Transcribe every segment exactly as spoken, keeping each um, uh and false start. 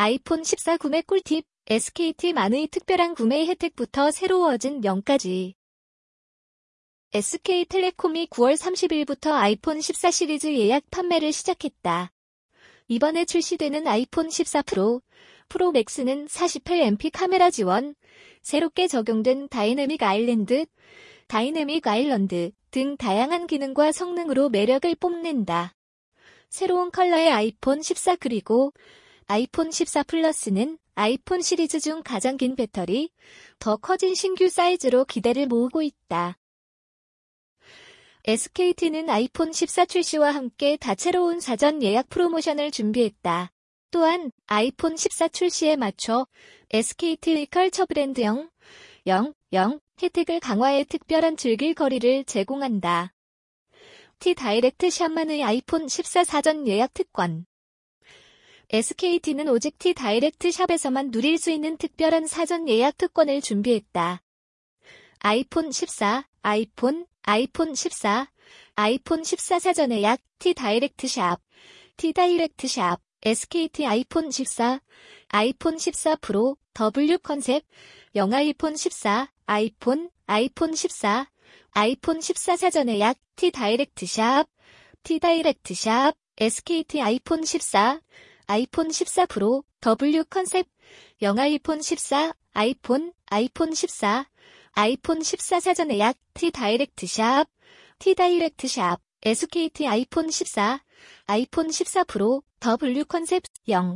아이폰 십사 구매 꿀팁, 에스케이트만의 특별한 구매 혜택부터 새로워진 영까지. 에스케이텔레콤이 구월 삼십일부터 아이폰 십사 시리즈 예약 판매를 시작했다. 이번에 출시되는 아이폰 십사 프로, 프로 맥스는 사십팔 엠피 카메라 지원, 새롭게 적용된 다이내믹 아일랜드, 다이내믹 아일랜드 등 다양한 기능과 성능으로 매력을 뽐낸다. 새로운 컬러의 아이폰 십사 그리고 아이폰 십사 플러스는 아이폰 시리즈 중 가장 긴 배터리, 더 커진 신규 사이즈로 기대를 모으고 있다. 에스케이티는 아이폰 십사 출시와 함께 다채로운 사전 예약 프로모션을 준비했다. 또한 아이폰 십사 출시에 맞춰 에스케이티 컬처 브랜드 영, 영, 영 혜택을 강화해 특별한 즐길 거리를 제공한다. T 다이렉트 샵만의 아이폰 십사 사전 예약 특권. 에스케이티는 오직 T 다이렉트 샵에서만 누릴 수 있는 특별한 사전 예약 특권을 준비했다. 아이폰 십사, 아이폰, 아이폰 십사, 아이폰 십사 사전 예약, T 다이렉트 샵, T 다이렉트 샵, 에스케이티 아이폰 십사, 아이폰 십사 프로, W 컨셉, 영 아이폰 십사, 아이폰, 아이폰 십사, 아이폰 십사 사전 예약, T 다이렉트 샵, T 다이렉트 샵, 에스케이티 아이폰 십사, 아이폰 십사 프로, W 컨셉, 영 아이폰 십사, 아이폰, 아이폰 십사, 아이폰 십사 사전 예약, T 다이렉트 샵, T 다이렉트 샵, 에스케이티 아이폰 십사, 아이폰 십사 프로, W 컨셉, 영.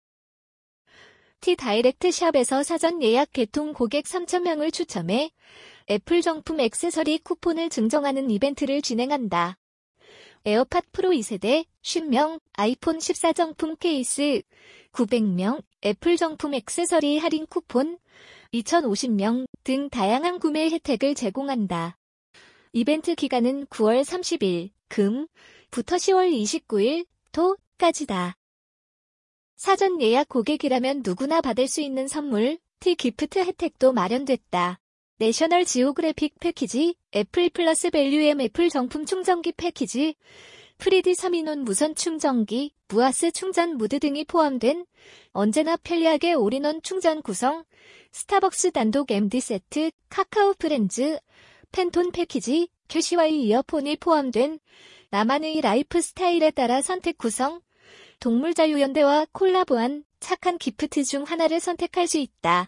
T 다이렉트 샵에서 사전 예약 개통 고객 삼천 명을 추첨해 애플 정품 액세서리 쿠폰을 증정하는 이벤트를 진행한다. 에어팟 프로 이 세대, 오십 명, 아이폰 십사 정품 케이스, 구백 명, 애플 정품 액세서리 할인 쿠폰, 이천오십 명 등 다양한 구매 혜택을 제공한다. 이벤트 기간은 구월 삼십일, 금부터 시월 이십구일, 토까지다. 사전 예약 고객이라면 누구나 받을 수 있는 선물, T 기프트 혜택도 마련됐다. 내셔널 지오그래픽 패키지, 애플 플러스 밸류엠 애플 정품 충전기 패키지, 프리디 삼 인원 무선 충전기, 무아스 충전 무드 등이 포함된 언제나 편리하게 올인원 충전 구성, 스타벅스 단독 엠디 세트, 카카오 프렌즈, 팬톤 패키지, 큐시와이 이어폰이 포함된 나만의 라이프 스타일에 따라 선택 구성, 동물자유연대와 콜라보한 착한 기프트 중 하나를 선택할 수 있다.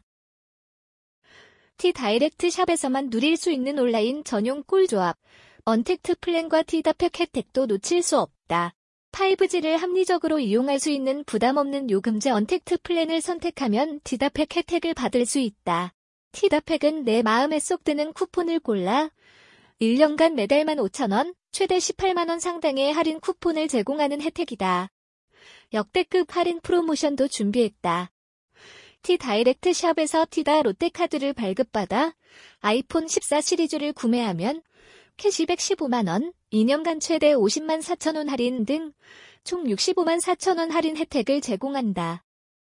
T 다이렉트 샵에서만 누릴 수 있는 온라인 전용 꿀조합, 언택트 플랜과 T다팩 혜택도 놓칠 수 없다. 파이브지를 합리적으로 이용할 수 있는 부담 없는 요금제 언택트 플랜을 선택하면 T다팩 혜택을 받을 수 있다. T다팩은 내 마음에 쏙 드는 쿠폰을 골라 일 년간 매달 만 오천 원, 최대 십팔만 원 상당의 할인 쿠폰을 제공하는 혜택이다. 역대급 할인 프로모션도 준비했다. T 다이렉트 샵에서 T다 롯데카드를 발급받아 아이폰 십사 시리즈를 구매하면 캐시백 십오만 원, 이 년간 최대 오십만 사천 원 할인 등 총 육십오만 사천 원 할인 혜택을 제공한다.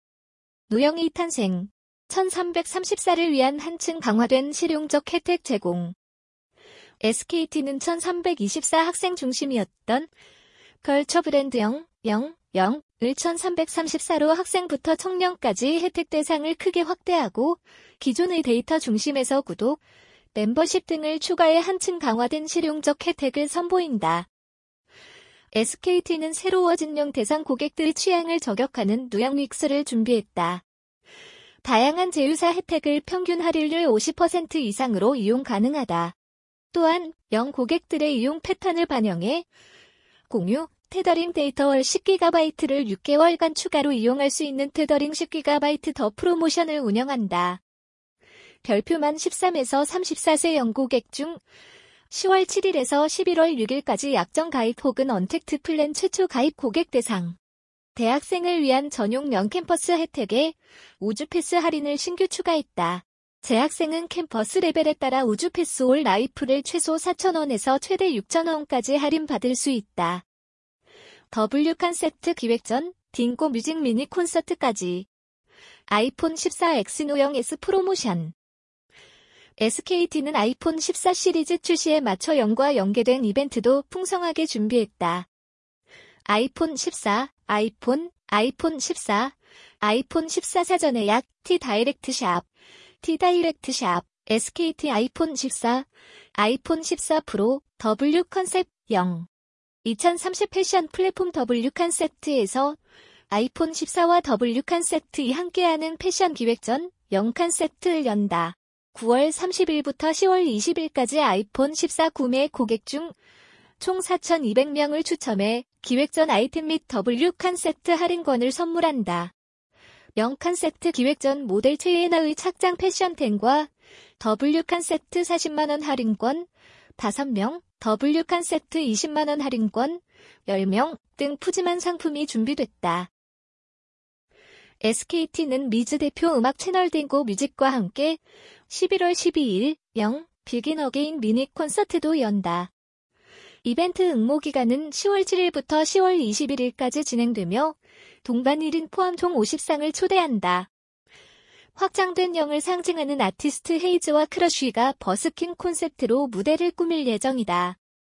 노영이 탄생, 천삼백삼십사를 위한 한층 강화된 실용적 혜택 제공. 에스케이티는 천삼백이십사 학생 중심이었던 컬처 브랜드 영, 영, 영을 천삼백삼십사로 학생부터 청년까지 혜택 대상을 크게 확대하고 기존의 데이터 중심에서 구독, 멤버십 등을 추가해 한층 강화된 실용적 혜택을 선보인다. 에스케이티는 새로워진 영 대상 고객들의 취향을 저격하는 누영 믹스를 준비했다. 다양한 제휴사 혜택을 평균 할인율 오십 퍼센트 이상으로 이용 가능하다. 또한 영 고객들의 이용 패턴을 반영해 공유, 테더링 데이터 월 십 기가바이트를 육 개월간 추가로 이용할 수 있는 테더링 십 기가바이트 더 프로모션을 운영한다. 별표만 십삼에서 삼십사 세 영 고객 중 시월 칠일에서 십일월 육일까지 약정 가입 혹은 언택트 플랜 최초 가입 고객 대상. 대학생을 위한 전용 영 캠퍼스 혜택에 우주패스 할인을 신규 추가했다. 재학생은 캠퍼스 레벨에 따라 우주패스 올 라이프를 최소 사천 원에서 최대 육천 원까지 할인받을 수 있다. W 컨셉트 기획 전 딩고 뮤직 미니 콘서트까지. 아이폰 십사 엑스노영 에스 프로모션. 에스케이티는 아이폰 십사 시리즈 출시에 맞춰 영과 연계된 이벤트도 풍성하게 준비했다. 아이폰 십사, 아이폰, 아이폰 십사, 아이폰 십사 사전 예약, T다이렉트 샵, T다이렉트 샵, 에스케이티 아이폰 십사, 아이폰 십사 프로, W 컨셉 영. 이천삼십 패션 플랫폼 W 컨셉트에서 아이폰 십사와 W 컨셉트이 함께하는 패션 기획전 영 컨셉트를 연다. 구월 삼십일부터 시월 이십일까지 아이폰 십사 구매 고객 중 총 사천이백 명을 추첨해 기획전 아이템 및 W 컨셉트 할인권을 선물한다. 영 컨셉트 기획전 모델 최애나의 착장 패션템과 W 컨셉트 사십만 원 할인권, 다섯 명, W 컨셉트 이십만 원 할인권, 열 명 등 푸짐한 상품이 준비됐다. 에스케이티는 미즈 대표 음악 채널 딩고 뮤직과 함께 십일월 십이일 영 비긴 어게인 미니 콘서트도 연다. 이벤트 응모 기간은 시월 칠일부터 시월 이십일일까지 진행되며 동반 일 인 포함 총 오십 상을 초대한다. 확장된 영을 상징하는 아티스트 헤이즈와 크러쉬가 버스킹 콘셉트로 무대를 꾸밀 예정이다.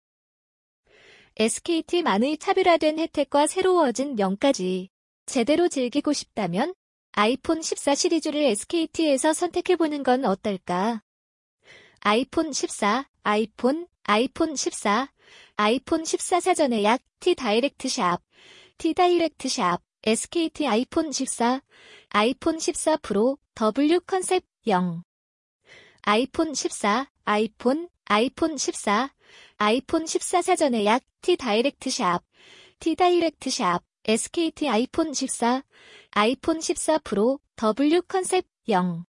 에스케이티만의 차별화된 혜택과 새로워진 영까지 제대로 즐기고 싶다면 아이폰 십사 시리즈를 에스케이티에서 선택해보는 건 어떨까? 아이폰 십사, 아이폰, 아이폰 십사, 아이폰 십사 사전 예약, T다이렉트 샵, T다이렉트 샵, 에스케이티 아이폰 십사, 아이폰 십사 프로, W 컨셉 영. 아이폰 십사, 아이폰, 아이폰 십사, 아이폰 십사 사전 예약, T다이렉트 샵, T다이렉트 샵, 에스케이티 아이폰 십사, 아이폰 십사 프로, W 컨셉 영.